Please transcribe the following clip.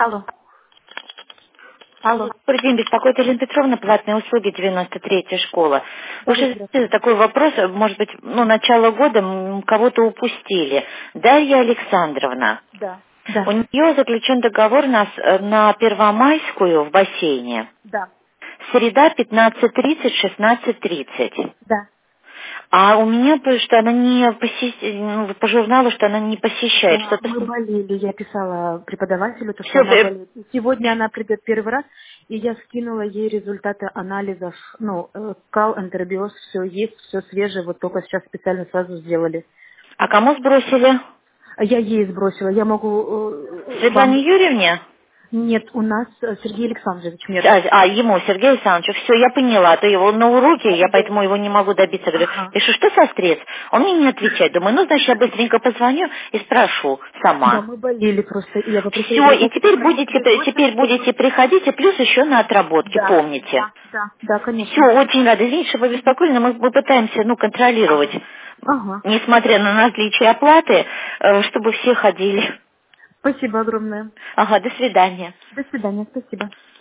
Алло. Алло. Добрый день, беспокоит Елена Петровна, платные услуги, 93-я школа. Да, Уже здравствуйте. такой вопрос, может быть, начало года кого-то упустили. Дарья Александровна, Да. у Да. нее заключен договор на Первомайскую в бассейне. Да. Среда 15:30, 16:30. Да. А у меня, что она не по журналу, что она не посещает. Да, Что-то мы болели. Я писала преподавателю, то, что она все. болеет. И сегодня она придет первый раз, и я скинула ей результаты анализов. Кал, энтеробиоз, все есть, все свежее. Вот только сейчас специально сразу сделали. А кому сбросили? Я ей сбросила. Я могу Светлане вам... Юрьевне? Нет, у нас Сергей Александрович А, Мерзкий. ему, Сергею Александровичу, все, я поняла, а то его на уроке, я Да. поэтому его не могу добиться. Говорю, Ага. пишу, что сострец? Он мне не отвечает. Думаю, значит, я быстренько позвоню и спрошу Да, сама. мы болели просто. И я попросила Все, и обязательно теперь пройти переводчик, теперь чтобы... будете приходить, и плюс еще на отработке, Да, помните. да, да, да, Все, конечно. очень рада. Извините, что побеспокоили, но мы пытаемся, контролировать, Ага. Ага. несмотря на наличие оплаты, чтобы все ходили. Спасибо огромное. Ага, до свидания. До свидания. Спасибо.